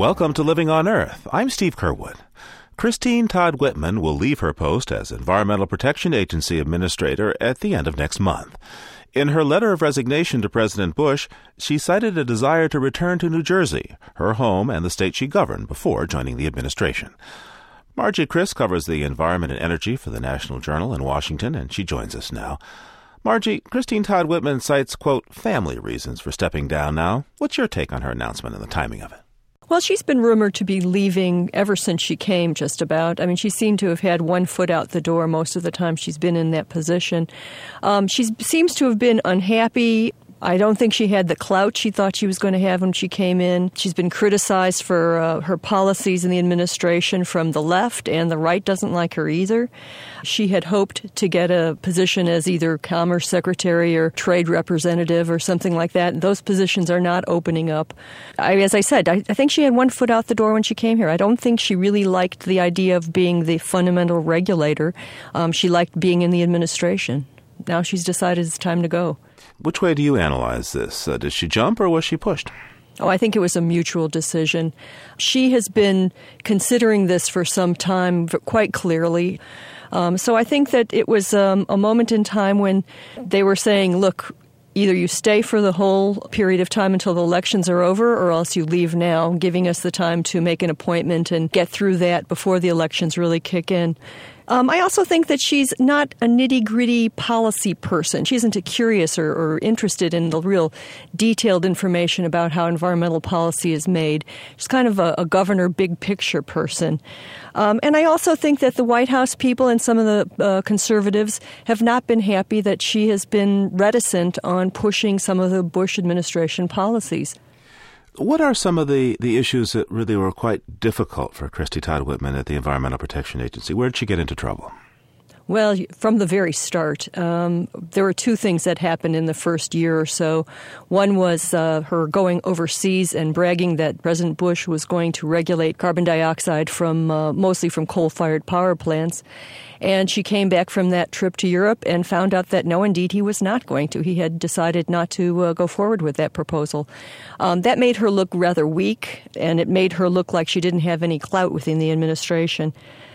Welcome to Living on Earth. I'm Steve Curwood. Christine Todd Whitman will leave her post as Environmental Protection Agency Administrator at the end of next month. In her letter of resignation to President Bush, she cited a desire to return to New Jersey, her home and the state she governed before joining the administration. Margie Criss covers the environment and energy for the National Journal in Washington, and she joins us now. Margie, Christine Todd Whitman cites, quote, family reasons for stepping down now. What's your take on her announcement and the timing of it? Well, she's been rumored to be leaving ever since she came, just about. I mean, she seemed to have had one foot out the door most of the time she's been in that position. She seems to have been unhappy. I don't think she had the clout she thought she was going to have when she came in. She's been criticized for her policies in the administration from the left, and the right doesn't like her either. She had hoped to get a position as either Commerce Secretary or Trade Representative or something like that, and those positions are not opening up. As I said, I think she had one foot out the door when she came here. I don't think she really liked the idea of being the fundamental regulator. She liked being in the administration. Now she's decided it's time to go. Which way do you analyze this? Did she jump or was she pushed? Oh, I think it was a mutual decision. She has been considering this for some time quite clearly. So I think that it was a moment in time when they were saying, look, either you stay for the whole period of time until the elections are over, or else you leave now, giving us the time to make an appointment and get through that before the elections really kick in. I also think that she's not a nitty-gritty policy person. She isn't curious or interested in the real detailed information about how environmental policy is made. She's kind of a governor big-picture person. And I also think that the White House people and some of the conservatives have not been happy that she has been reticent on pushing some of the Bush administration policies. What are some of the issues that really were quite difficult for Christy Todd Whitman at the Environmental Protection Agency? Where did she get into trouble? Well, from the very start, there were two things that happened in the first year or so. One was her going overseas and bragging that President Bush was going to regulate carbon dioxide from mostly from coal-fired power plants. And she came back from that trip to Europe and found out that no, indeed, he was not going to. He had decided not to go forward with that proposal. That made her look rather weak, and it made her look like she didn't have any clout within the administration.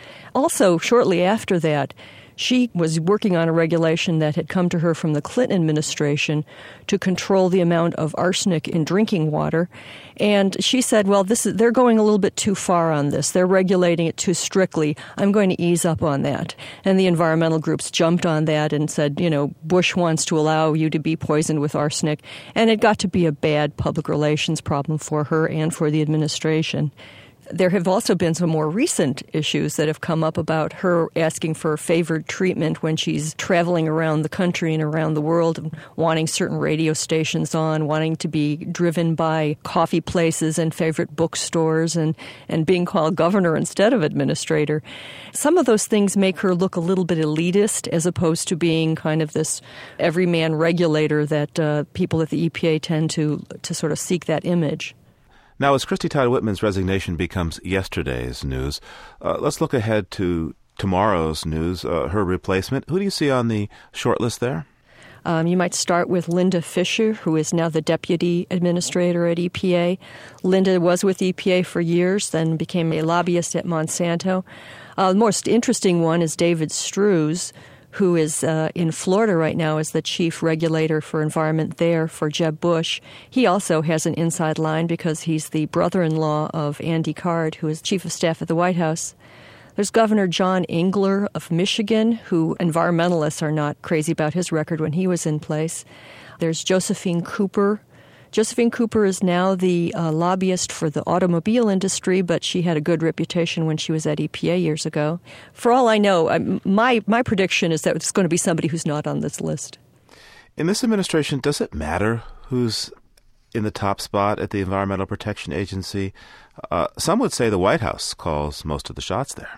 Also, shortly after that, she was working on a regulation that had come to her from the Clinton administration to control the amount of arsenic in drinking water. And she said, well, they're going a little bit too far on this. They're regulating it too strictly. I'm going to ease up on that. And the environmental groups jumped on that and said, Bush wants to allow you to be poisoned with arsenic. And it got to be a bad public relations problem for her and for the administration. There have also been some more recent issues that have come up about her asking for favored treatment when she's traveling around the country and around the world, wanting certain radio stations on, wanting to be driven by coffee places and favorite bookstores, and being called governor instead of administrator. Some of those things make her look a little bit elitist as opposed to being kind of this everyman regulator that people at the EPA tend to sort of seek that image. Now, as Christy Todd Whitman's resignation becomes yesterday's news, let's look ahead to tomorrow's news, her replacement. Who do you see on the short list there? You might start with Linda Fisher, who is now the deputy administrator at EPA. Linda was with EPA for years, then became a lobbyist at Monsanto. The most interesting one is David Strews, who is in Florida right now as the chief regulator for environment there for Jeb Bush. He also has an inside line because he's the brother-in-law of Andy Card, who is chief of staff at the White House. There's Governor John Engler of Michigan, who environmentalists are not crazy about his record when he was in place. There's Josephine Cooper. Josephine Cooper is now the lobbyist for the automobile industry, but she had a good reputation when she was at EPA years ago. For all I know, my prediction is that it's going to be somebody who's not on this list. In this administration, does it matter who's in the top spot at the Environmental Protection Agency? Some would say the White House calls most of the shots there.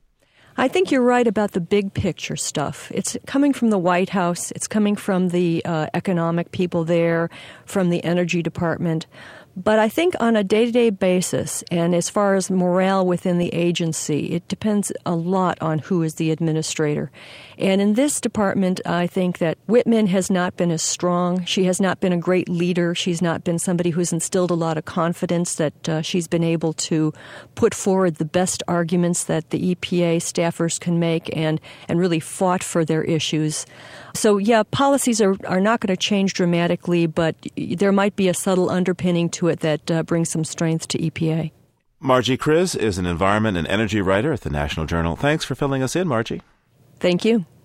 I think you're right about the big picture stuff. It's coming from the White House. It's coming from the economic people there, from the Energy Department. But I think on a day-to-day basis, and as far as morale within the agency, it depends a lot on who is the administrator. And in this department, I think that Whitman has not been as strong. She has not been a great leader. She's not been somebody who's instilled a lot of confidence that she's been able to put forward the best arguments that the EPA staffers can make and really fought for their issues. So, yeah, policies are not going to change dramatically, but there might be a subtle underpinning to it that brings some strength to EPA. Margie Kriz is an environment and energy writer at the National Journal. Thanks for filling us in, Margie. Thank you.